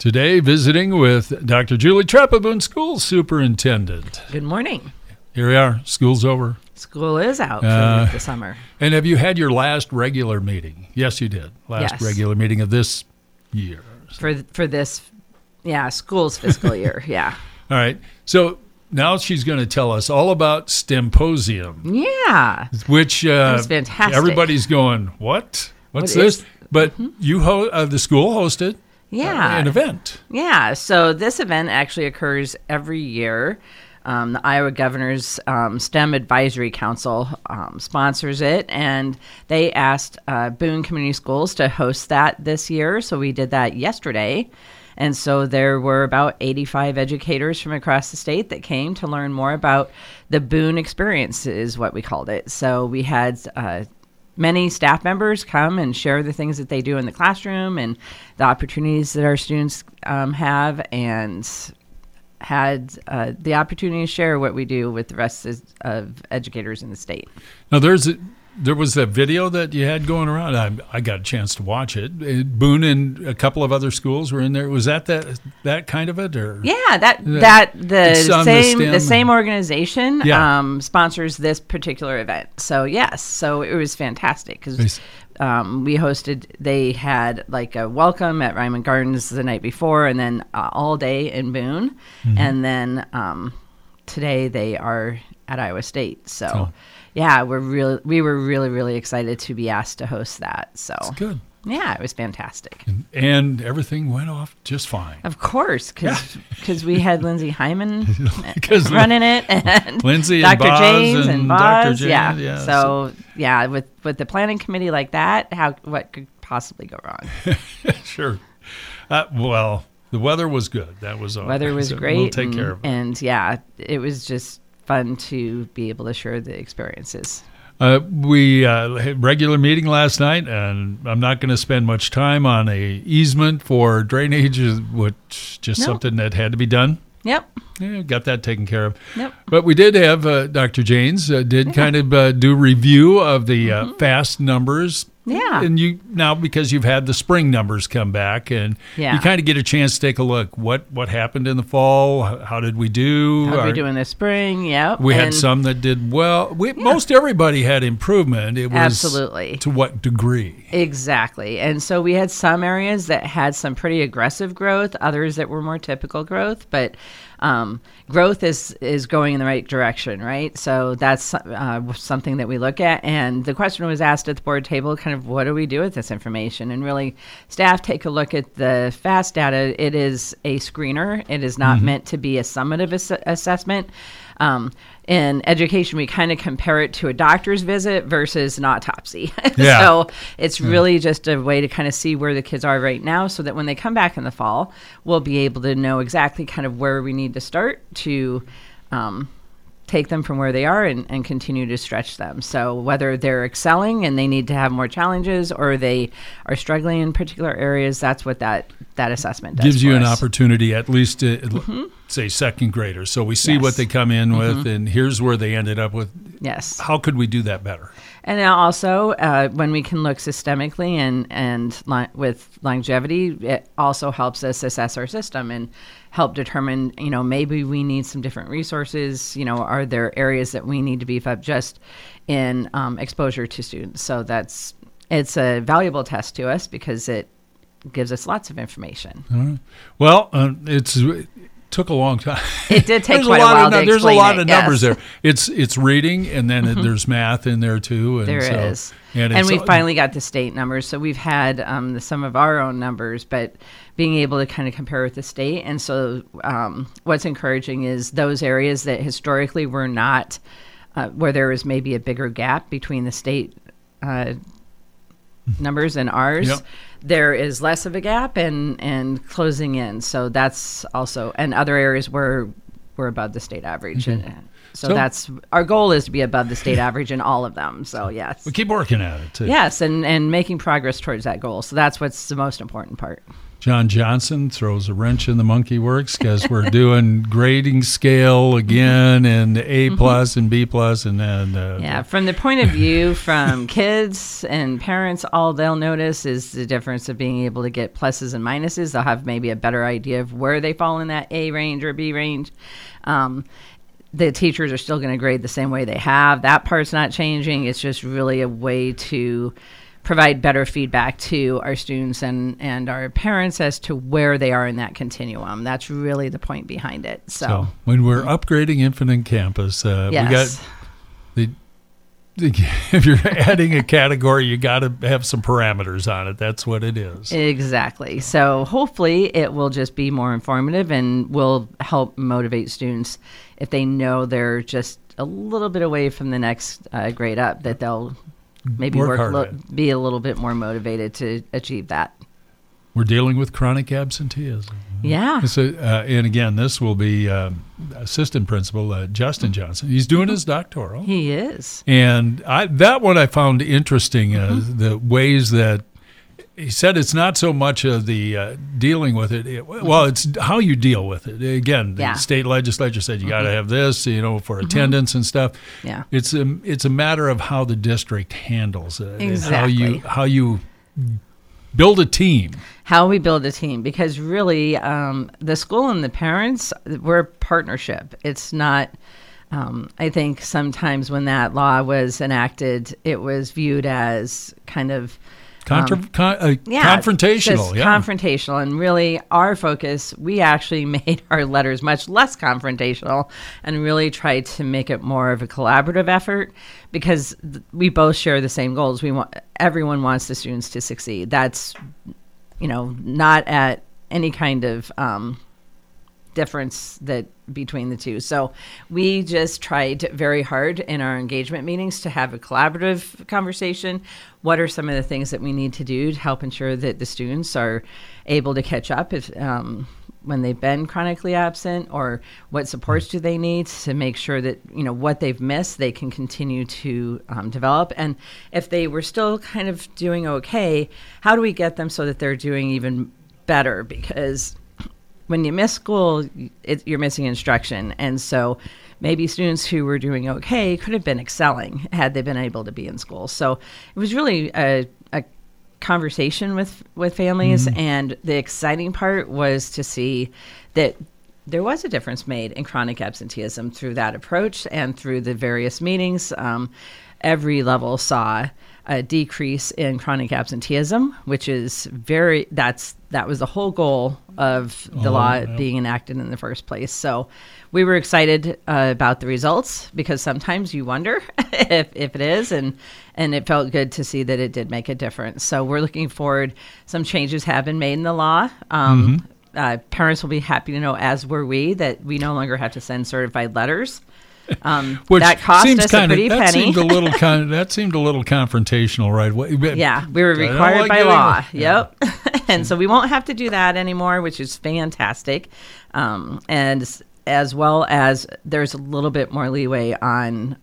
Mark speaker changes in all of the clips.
Speaker 1: Today, visiting with Dr. Julie Treppa, School Superintendent.
Speaker 2: Good morning.
Speaker 1: Here we are. School's over.
Speaker 2: School is out for the summer.
Speaker 1: And have you had your last regular meeting? Yes, you did. Last regular meeting of this year.
Speaker 2: For this, school's fiscal year, yeah.
Speaker 1: All right. So now she's going to tell us all about STEMposium.
Speaker 2: Yeah.
Speaker 1: Which
Speaker 2: was fantastic.
Speaker 1: Everybody's going, what? What's this? But you the school hosted an event.
Speaker 2: Yeah. So this event actually occurs every year. The Iowa Governor's STEM Advisory Council sponsors it, and they asked Boone Community Schools to host that this year. So we did that yesterday. And so there were about 85 educators from across the state that came to learn more about the Boone experience, is what we called it. So we had many staff members come and share the things that they do in the classroom and the opportunities that our students have, and had the opportunity to share what we do with the rest of educators in the state.
Speaker 1: Now, there was that video that you had going around. I got a chance to watch it. Boone and a couple of other schools were in there. Was that kind of it, or
Speaker 2: the same organization sponsors this particular event? So yes, so it was fantastic because they had like a welcome at Ryman Gardens the night before, and then all day in Boone, and then today they are at Iowa State. So. Yeah, we were really excited to be asked to host that. So
Speaker 1: that's good.
Speaker 2: Yeah, it was fantastic.
Speaker 1: And everything went off just fine.
Speaker 2: Of course, because we had Lindsay Hyman running it, and
Speaker 1: Lindsay
Speaker 2: Dr.
Speaker 1: and
Speaker 2: James and
Speaker 1: Boz.
Speaker 2: Dr. James. So with the planning committee like that, what could possibly go wrong?
Speaker 1: Sure. Well, the weather was good. That was all.
Speaker 2: Weather was great.
Speaker 1: We'll take care of it.
Speaker 2: And it was just fun to be able to share the experiences.
Speaker 1: We had a regular meeting last night, and I'm not going to spend much time on a easement for drainage, which something that had to be done.
Speaker 2: Yep.
Speaker 1: Yeah, got that taken care of.
Speaker 2: Yep.
Speaker 1: But we did have Dr. Janes kind of do review of the FAST numbers.
Speaker 2: Yeah.
Speaker 1: And because you've had the spring numbers come back, and you kind of get a chance to take a look. What happened in the fall? How did we do?
Speaker 2: How did we do in the spring? Yep.
Speaker 1: We had some that did well. Most everybody had improvement. It was
Speaker 2: absolutely
Speaker 1: to what degree?
Speaker 2: Exactly. And so we had some areas that had some pretty aggressive growth, others that were more typical growth, but growth is going in the right direction, right? So that's something that we look at. And the question was asked at the board table, kind of, what do we do with this information? And really, staff take a look at the FAST data. It is a screener. It is not meant to be a summative assessment. In education, we kind of compare it to a doctor's visit versus an autopsy.
Speaker 1: Yeah.
Speaker 2: So it's really just a way to kind of see where the kids are right now, so that when they come back in the fall, we'll be able to know exactly kind of where we need to start to take them from where they are and continue to stretch them. So whether they're excelling and they need to have more challenges, or they are struggling in particular areas, that's what that assessment does.
Speaker 1: Gives you an opportunity, at least to, say, second graders. So we see what they come in with, and here's where they ended up with.
Speaker 2: Yes.
Speaker 1: How could we do that better?
Speaker 2: And now also, when we can look systemically and with longevity, it also helps us assess our system and help determine, maybe we need some different resources. Are there areas that we need to beef up just in exposure to students? So it's a valuable test to us because it gives us lots of information.
Speaker 1: All right. Well, it took a long time.
Speaker 2: It did take quite a while to explain.
Speaker 1: There's a lot of numbers there. It's reading, and then there's math in there too. And
Speaker 2: there is. And we finally got the state numbers. So we've had some of our own numbers, but being able to kind of compare with the state. And so what's encouraging is those areas that historically were not, where there was maybe a bigger gap between the state numbers and ours, there is less of a gap and closing in. So that's also, and other areas where we're above the state average. And so that's, our goal is to be above the state average in all of them. So yes.
Speaker 1: We keep working at it too.
Speaker 2: Yes, and making progress towards that goal. So that's what's the most important part.
Speaker 1: John Johnson throws a wrench in the monkey works because we're doing grading scale again, and A plus and B plus, and then
Speaker 2: from the point of view from kids and parents, all they'll notice is the difference of being able to get pluses and minuses. They'll have maybe a better idea of where they fall in that A range or B range. The teachers are still going to grade the same way they have. That part's not changing. It's just really a way to provide better feedback to our students and our parents as to where they are in that continuum. That's really the point behind it. So
Speaker 1: when we're upgrading Infinite Campus,
Speaker 2: yes.
Speaker 1: we got if you're adding a category, you got to have some parameters on it. That's what it is.
Speaker 2: Exactly. So hopefully it will just be more informative and will help motivate students if they know they're just a little bit away from the next grade up, that they'll maybe be a little bit more motivated to achieve that.
Speaker 1: We're dealing with chronic absenteeism.
Speaker 2: Yeah.
Speaker 1: So, and again, this will be assistant principal Justin Johnson. He's doing his doctoral.
Speaker 2: He is.
Speaker 1: And that one I found interesting, the ways that he said it's not so much of the dealing with it. Well, it's how you deal with it. Again, the state legislature said you got to have this, for attendance and stuff.
Speaker 2: Yeah.
Speaker 1: It's a matter of how the district handles it.
Speaker 2: Exactly.
Speaker 1: How you build a team.
Speaker 2: How we build a team, because really the school and the parents, we're a partnership. It's not, I think sometimes when that law was enacted, it was viewed as kind of
Speaker 1: confrontational.
Speaker 2: Confrontational. And really our focus, we actually made our letters much less confrontational and really tried to make it more of a collaborative effort, because we both share the same goals. Everyone wants the students to succeed. That's, not at any kind of difference that between the two. So we just tried very hard in our engagement meetings to have a collaborative conversation. What are some of the things that we need to do to help ensure that the students are able to catch up if when they've been chronically absent, or what supports do they need to make sure that, what they've missed, they can continue to develop. And if they were still kind of doing okay, how do we get them so that they're doing even better? Because when you miss school, you're missing instruction. And so maybe students who were doing okay could have been excelling had they been able to be in school. So it was really a conversation with families. And the exciting part was to see that there was a difference made in chronic absenteeism through that approach and through the various meetings. Every level saw a decrease in chronic absenteeism, which is that was the whole goal of the law being enacted in the first place. So we were excited about the results, because sometimes you wonder if it is, and it felt good to see that it did make a difference. So we're looking forward. Some changes have been made in the law. Parents will be happy to know, as were we, that we no longer have to send certified letters.
Speaker 1: Which
Speaker 2: that cost us a pretty penny.
Speaker 1: That seemed a little confrontational, right?
Speaker 2: Yeah, we were required by law. Yep. And so we won't have to do that anymore, which is fantastic. And as well as there's a little bit more leeway on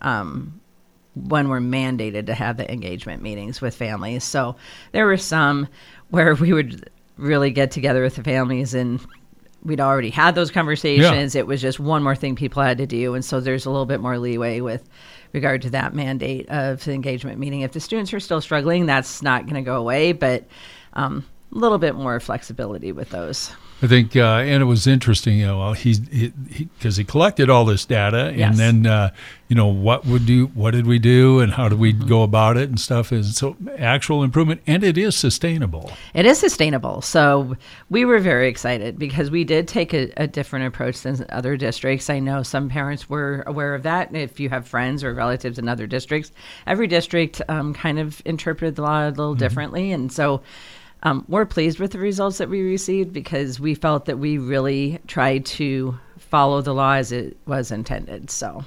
Speaker 2: when we're mandated to have the engagement meetings with families. So there were some where we would really get together with the families, and we'd already had those conversations. It was just one more thing people had to do. And so there's a little bit more leeway with regard to that mandate of the engagement meeting. If the students are still struggling, that's not going to go away, but a little bit more flexibility with those.
Speaker 1: I think, and it was interesting, because he collected all this data, and then, what did we do, and how did we go about it and stuff. And so actual improvement, and it is sustainable.
Speaker 2: It is sustainable. So we were very excited, because we did take a different approach than other districts. I know some parents were aware of that. If you have friends or relatives in other districts, every district kind of interpreted the law a little differently. And so we're pleased with the results that we received, because we felt that we really tried to follow the law as it was intended. So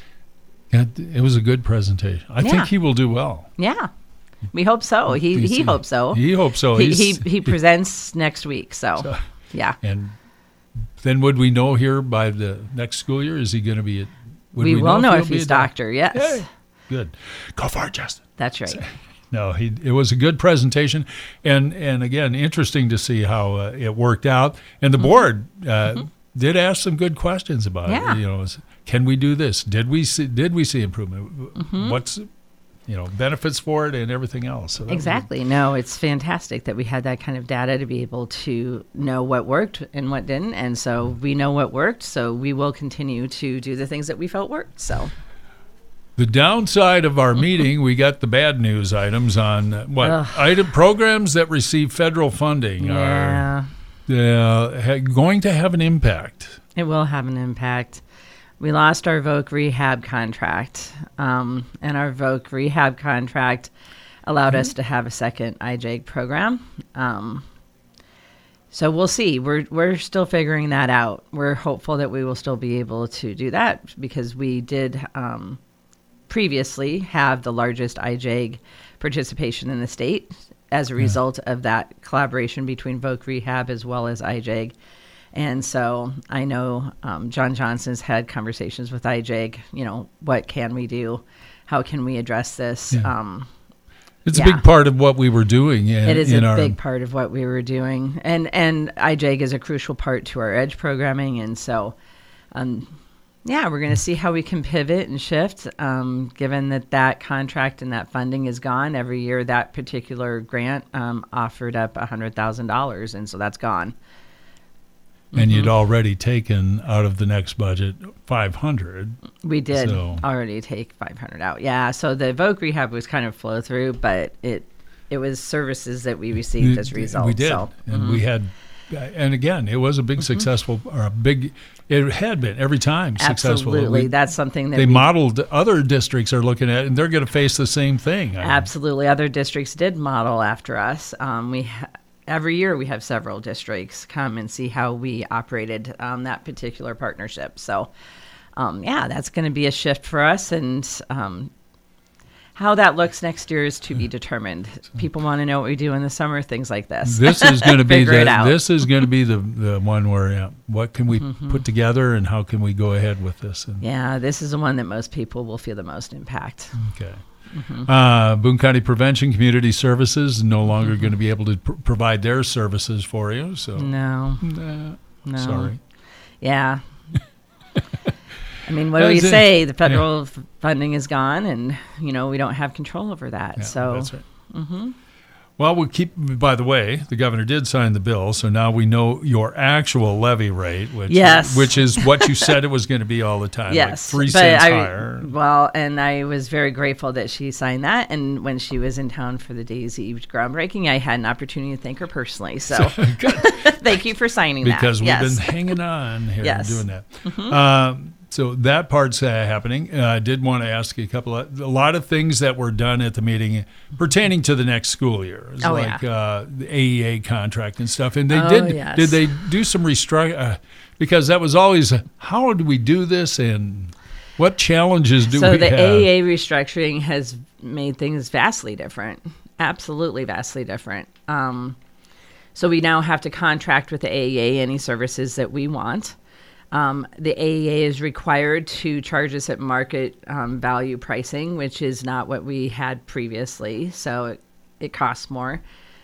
Speaker 1: it was a good presentation. I think he will do well.
Speaker 2: Yeah, we hope so. He hopes so.
Speaker 1: He hopes so.
Speaker 2: He presents next week. So yeah.
Speaker 1: And then would we know here by the next school year? Is he going to be?
Speaker 2: We will know if he's doctor. Yes.
Speaker 1: Hey, good. Go for it, Justin.
Speaker 2: That's right.
Speaker 1: No, it was a good presentation, and again, interesting to see how it worked out. And the board did ask some good questions about it. You know, can we do this? Did we see improvement? What's benefits for it and everything else. So
Speaker 2: exactly. No, it's fantastic that we had that kind of data to be able to know what worked and what didn't. And so we know what worked, so we will continue to do the things that we felt worked. So
Speaker 1: the downside of our meeting, we got the bad news items on programs that receive federal funding are going to have an impact.
Speaker 2: It will have an impact. We lost our VOC rehab contract, and our VOC rehab contract allowed us to have a second IJAG program. So we'll see. We're still figuring that out. We're hopeful that we will still be able to do that because we did previously have the largest IJAG participation in the state as a result of that collaboration between VOC rehab as well as IJAG. And so I know John Johnson's had conversations with IJAG, what can we do? How can we address this?
Speaker 1: Yeah. It's a big part of what we were doing.
Speaker 2: It is a big part of what we were doing. And IJAG is a crucial part to our EDGE programming. And so, we're going to see how we can pivot and shift, given that contract and that funding is gone. Every year that particular grant offered up $100,000, and so that's gone.
Speaker 1: And you'd already taken out of the next budget $500.
Speaker 2: We did already take $500 out. Yeah. So the VOC rehab was kind of flow through, but it was services that we received as a result.
Speaker 1: We did, and we had, and again, it was a big successful or a big. It had been every time successful.
Speaker 2: Absolutely, that's something that
Speaker 1: they modeled. Other districts are looking at, and they're going to face the same thing.
Speaker 2: Absolutely, other districts did model after us. Every year we have several districts come and see how we operated that particular partnership. So, that's going to be a shift for us, and how that looks next year is to be determined. People want to know what we do in the summer, things like this.
Speaker 1: This is going to be the one where what can we put together and how can we go ahead with this? And
Speaker 2: this is the one that most people will feel the most impact.
Speaker 1: Okay. Boone County Prevention Community Services no longer going to be able to provide their services for you. So
Speaker 2: no.
Speaker 1: Sorry.
Speaker 2: Yeah. I mean, what do we say? The federal funding is gone, and we don't have control over that.
Speaker 1: Yeah,
Speaker 2: so
Speaker 1: that's right. Well, we'll keep. By the way, the governor did sign the bill, so now we know your actual levy rate, which is what you said it was going to be all the time.
Speaker 2: Yes,
Speaker 1: like 3 cents higher.
Speaker 2: Well, and I was very grateful that she signed that. And when she was in town for the Daisy groundbreaking, I had an opportunity to thank her personally. So thank you for signing
Speaker 1: because
Speaker 2: that.
Speaker 1: Because we've been hanging on here and doing that. So that part's happening. I did want to ask you a lot of things that were done at the meeting pertaining to the next school year. It was the AEA contract and stuff. And they did they do some restructuring? Because that was always, how do we do this and what challenges do we have?
Speaker 2: So the AEA restructuring has made things vastly different, absolutely vastly different. So we now have to contract with the AEA any services that we want. The AEA is required to charge us at market value pricing, which is not what we had previously. So it costs more.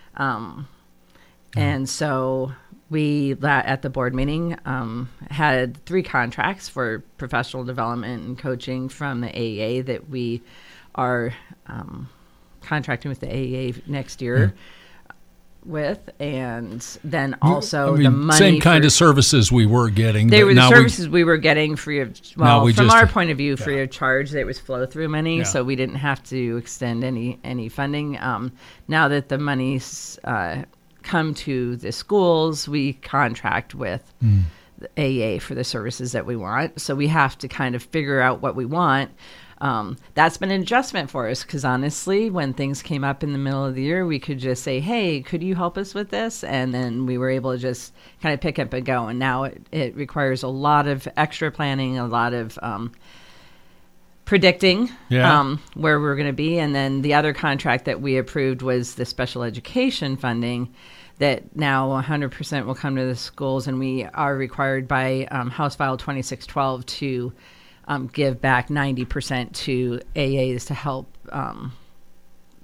Speaker 2: And so we, at the board meeting, had 3 contracts for professional development and coaching from the AEA that we are contracting with the AEA next year. With, and then also the money.
Speaker 1: Same kind of services we were getting.
Speaker 2: They were the services we were getting free of, from our point of view, free of charge. It was flow through money, so we didn't have to extend any funding. Now that the money's come to the schools, we contract with the AEA for the services that we want. So we have to kind of figure out what we want. That's been an adjustment for us because honestly, when things came up in the middle of the year, we could just say, hey, could you help us with this? And then we were able to just kind of pick up and go. And now it requires a lot of extra planning, a lot of predicting where we're going to be. And then the other contract that we approved was the special education funding that now 100% will come to the schools. And we are required by House File 2612 to give back 90% to AAs to help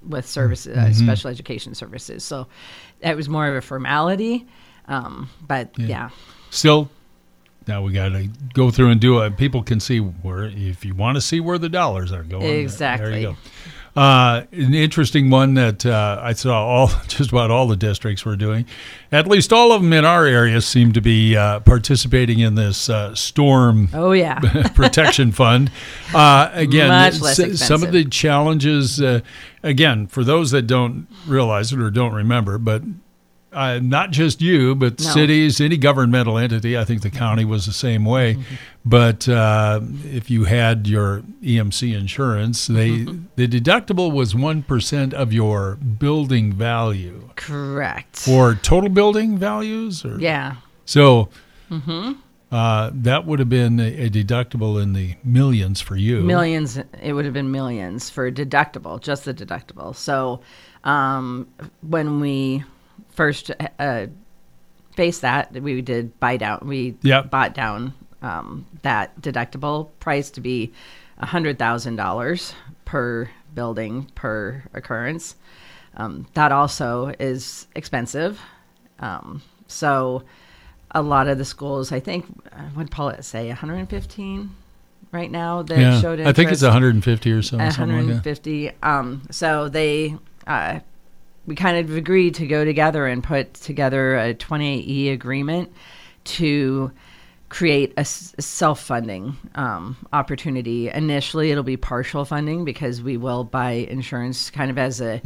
Speaker 2: with services, special education services. So that was more of a formality. But yeah.
Speaker 1: Still, now we got to go through and do it. People can see where, if you want to see where the dollars are going.
Speaker 2: Exactly.
Speaker 1: There you go. An interesting one that I saw just about all the districts were doing. At least all of them in our area seem to be participating in this storm protection fund. Again,
Speaker 2: much less expensive.
Speaker 1: Some of the challenges, again, for those that don't realize it or don't remember, but not just you, but cities, any governmental entity. I think the county was the same way. But if you had your EMC insurance, the deductible was 1% of your building value.
Speaker 2: Correct.
Speaker 1: For total building values?
Speaker 2: Yeah.
Speaker 1: So that would have been a deductible in the millions for you.
Speaker 2: Millions. It would have been millions for deductible, just the deductible. So when we first faced that, we did buy down. We bought down that deductible price to be $100,000 per building per occurrence. That also is expensive. So a lot of the schools, I think, what did Paulette say, 115 right now that showed interest?
Speaker 1: I think it's 150 or so.
Speaker 2: 150. Like that. So they... we kind of agreed to go together and put together a 28E agreement to create a self-funding opportunity. Initially, it'll be partial funding because we will buy insurance kind of as a,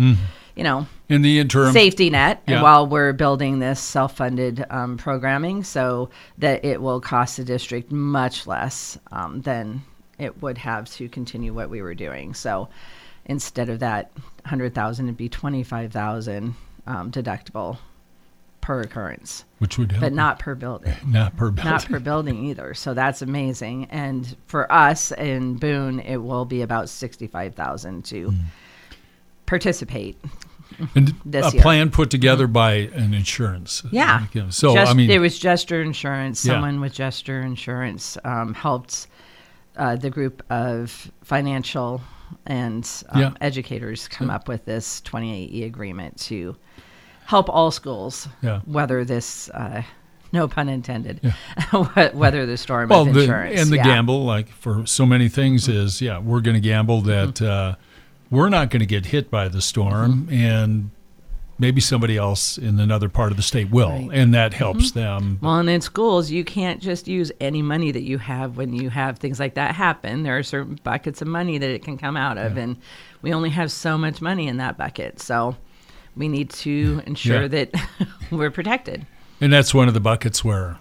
Speaker 1: in the interim
Speaker 2: safety net while we're building this self-funded programming, so that it will cost the district much less than it would have to continue what we were doing. So instead of that $100,000, it'd be $25,000 deductible per occurrence,
Speaker 1: which would help,
Speaker 2: but not per building.
Speaker 1: Not per building.
Speaker 2: Not per building either. So that's amazing. And for us in Boone, it will be about $65,000 to participate.
Speaker 1: And
Speaker 2: this
Speaker 1: a
Speaker 2: year.
Speaker 1: Plan put together by an insurance.
Speaker 2: Yeah.
Speaker 1: So
Speaker 2: it was Gesture Insurance. Someone with Gesture Insurance helped the group of financial and educators come up with this 28E agreement to help all schools weather this, no pun intended, weather the storm of insurance.
Speaker 1: The gamble, like for so many things, is we're going to gamble that we're not going to get hit by the storm, and maybe somebody else in another part of the state will, and that helps them.
Speaker 2: Well, and in schools, you can't just use any money that you have when you have things like that happen. There are certain buckets of money that it can come out of, and we only have so much money in that bucket. So we need to ensure that we're protected.
Speaker 1: And that's one of the buckets where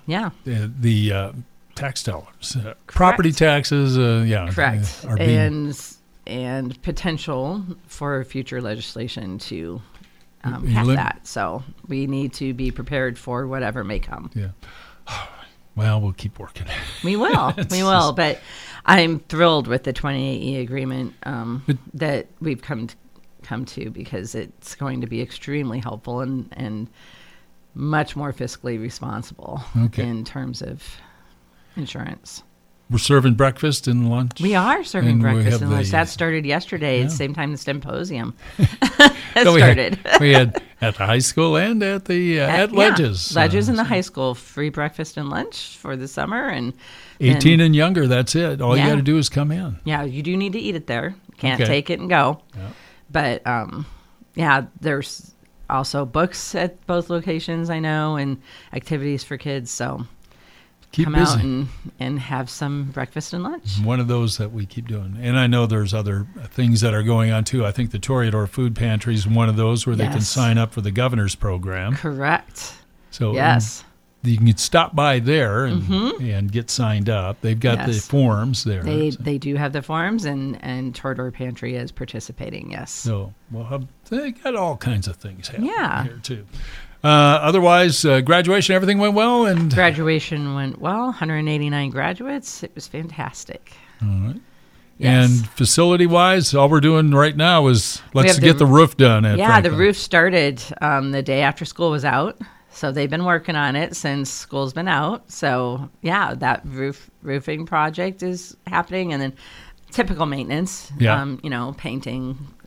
Speaker 1: the tax dollars, property taxes,
Speaker 2: correct, are being and potential for future legislation to have that. So we need to be prepared for whatever may come.
Speaker 1: Yeah. Well, we'll keep working.
Speaker 2: We will. But I'm thrilled with the 28E agreement that we've come to because it's going to be extremely helpful and much more fiscally responsible in terms of insurance.
Speaker 1: We're serving breakfast and lunch.
Speaker 2: We are serving breakfast and lunch. That started yesterday at the same time the symposium
Speaker 1: started. We had at the high school and at the at Ledges.
Speaker 2: Ledges in the high school, free breakfast and lunch for the summer. And
Speaker 1: 18 and younger, that's it. All you got to do is come in.
Speaker 2: Yeah, you do need to eat it there. Can't take it and go. Yeah. But, there's also books at both locations, I know, and activities for kids, so...
Speaker 1: Keep
Speaker 2: come
Speaker 1: busy.
Speaker 2: Out and have some breakfast and lunch.
Speaker 1: One of those that we keep doing. And I know there's other things that are going on, too. I think the Toreador Food Pantry is one of those where they can sign up for the governor's program.
Speaker 2: Correct.
Speaker 1: So you can stop by there and get signed up. They've got the forms there.
Speaker 2: They do have the forms, and Toreador Pantry is participating, yes.
Speaker 1: So they got all kinds of things happening here, too. Otherwise, graduation, everything went well? And
Speaker 2: graduation went well, 189 graduates. It was fantastic.
Speaker 1: All right. Yes. And facility-wise, all we're doing right now is let's get the roof done at Franklin.
Speaker 2: The roof started the day after school was out. So they've been working on it since school's been out. So, that roofing project is happening. And then typical maintenance, painting,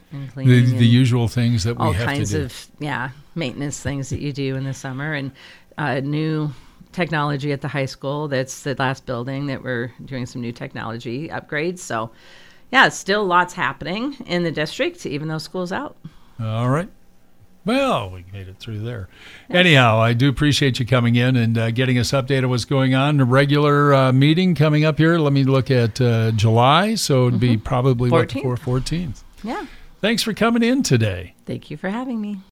Speaker 2: and cleaning.
Speaker 1: The usual things that we have to do.
Speaker 2: All kinds of, maintenance things that you do in the summer. And new technology at the high school. That's the last building that we're doing some new technology upgrades. So, still lots happening in the district, even though school's out.
Speaker 1: All right. Well, we made it through there. Yes. Anyhow, I do appreciate you coming in and getting us updated on what's going on. A regular meeting coming up here. Let me look at July. So it'd be probably
Speaker 2: 14th.
Speaker 1: Before 14th.
Speaker 2: Yeah.
Speaker 1: Thanks for coming in today.
Speaker 2: Thank you for having me.